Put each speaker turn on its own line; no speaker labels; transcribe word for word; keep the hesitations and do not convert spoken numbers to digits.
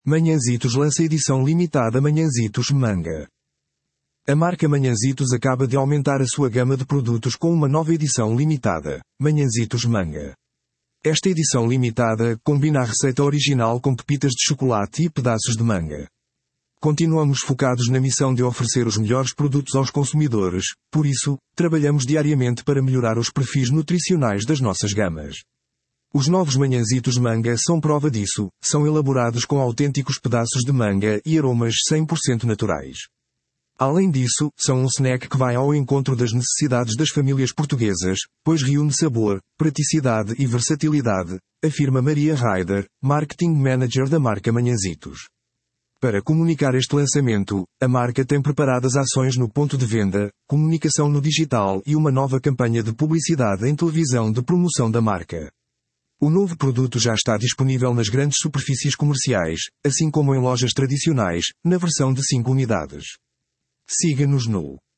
Manhãzitos lança edição limitada Manhãzitos Manga. A marca Manhãzitos acaba de aumentar a sua gama de produtos com uma nova edição limitada, Manhãzitos Manga. Esta edição limitada combina a receita original com pepitas de chocolate e pedaços de manga. Continuamos focados na missão de oferecer os melhores produtos aos consumidores, por isso, trabalhamos diariamente para melhorar os perfis nutricionais das nossas gamas. Os novos Manhãzitos Manga são prova disso, são elaborados com autênticos pedaços de manga e aromas cem por cento naturais. Além disso, são um snack que vai ao encontro das necessidades das famílias portuguesas, pois reúne sabor, praticidade e versatilidade, afirma Maria Ryder, Marketing Manager da marca Manhãzitos. Para comunicar este lançamento, a marca tem preparadas ações no ponto de venda, comunicação no digital e uma nova campanha de publicidade em televisão de promoção da marca. O novo produto já está disponível nas grandes superfícies comerciais, assim como em lojas tradicionais, na versão de cinco unidades. Siga-nos no